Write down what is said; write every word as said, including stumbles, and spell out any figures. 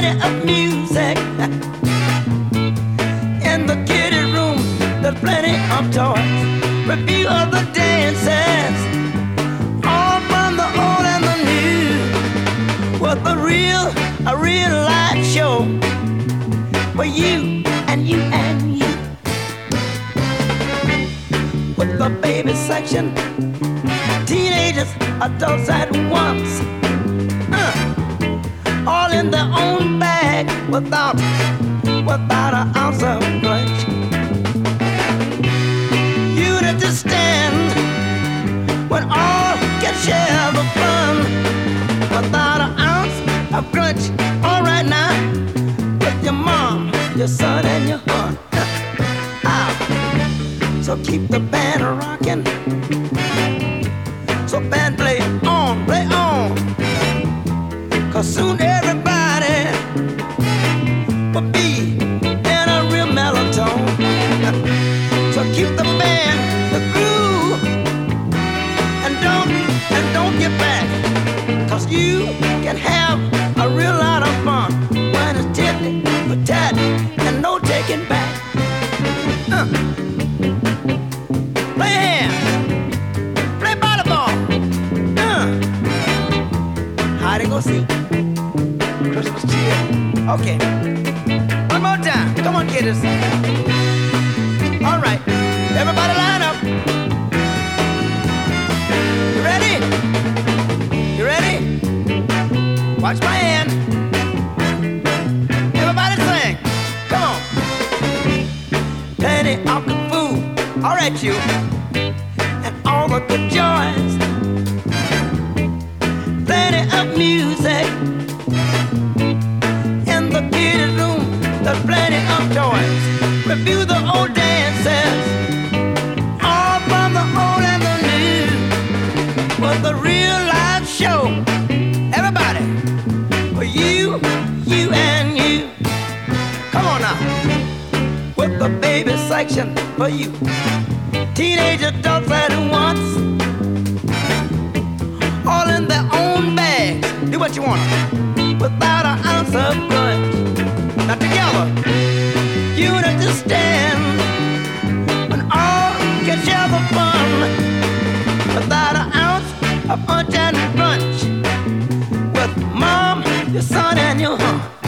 plenty of music. In the kitty room, there's plenty of toys. Review of the dances, all from the old and the new. With a real, a real live show for you and you and you. With the baby section, teenagers, adults at once, uh, all in their own bag, without, without an ounce of grudge. You'd understand when all can share the fun, without an ounce of grudge. All right now, with your mom, your son, and your aunt. Ah, so keep the band rocking. So band play on, play on, 'cause soon everybody will be in a real mellow tone. So keep the band, the groove, and don't, and don't get back, 'cause you can have a real lot of fun when it's tippy, but tat, and no taking back. Uh. Play hand, play volleyball, uh. hide and go seek, Christmas cheer. Okay, one more time, come on kiddos. All right, everybody line up. You ready? You ready? Watch my hand. Everybody sing. Come on. Plenty of good food. All right, you. And all the good joys. Plenty of music. In the kitty room, there's plenty of toys. Review the old dances, all from the old and the new. With a real live show. Everybody, for you, you and you. Come on now. With the baby section for you. Teenage adults at once, all in their own bags. Do what you want, without an ounce of grudge. Now together, you understand when all can share the fun, without an ounce of punch and crunch. With mom, your son, and your aunt.